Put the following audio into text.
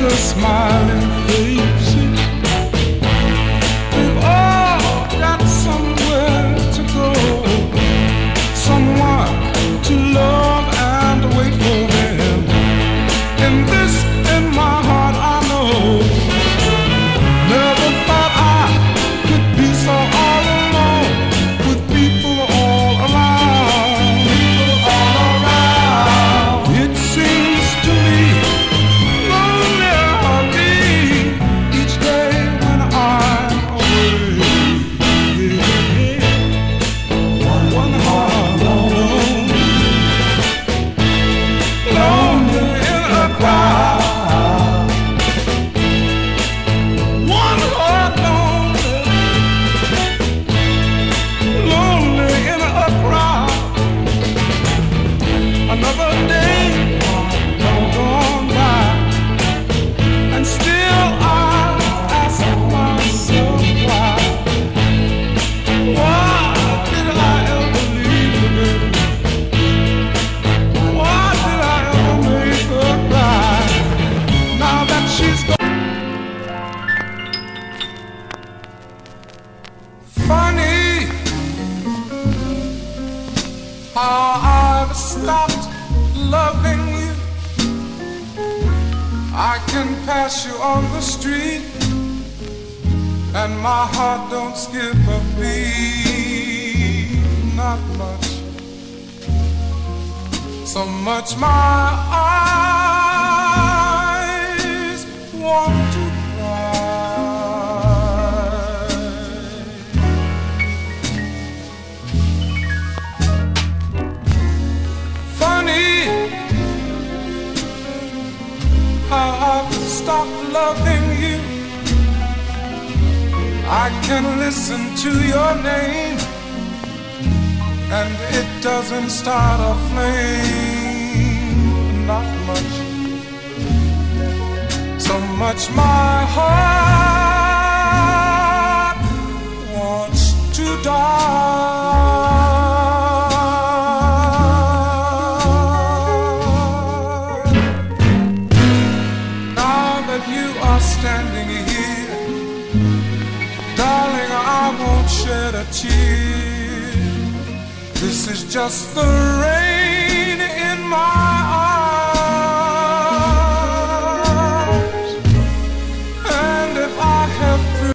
smiling faces. We've all got somewhere to go, someone to love and wait for them. And this in my heart I know, never thought I could be so all alone, with people all around, people all around. It seems to me each day when I'm away. One heart alone, lonely in a crowd. One heart lonely, lonely in a crowd. Another day gone by, and still I ask myself why. Why did I ever leave her, baby? Why did I ever make her cry? Now that she's gone. Funny how I've stopped loving you. I can pass you on the street, and my heart don't skip a beat, not much. So much my eyes want to cry. Funny how I've stopped loving you. I can listen to your name, and it doesn't start a flame, not much. So much my heart wants to die. Now that you are standing here, darling, I won't shed a tear. This is just the rain in my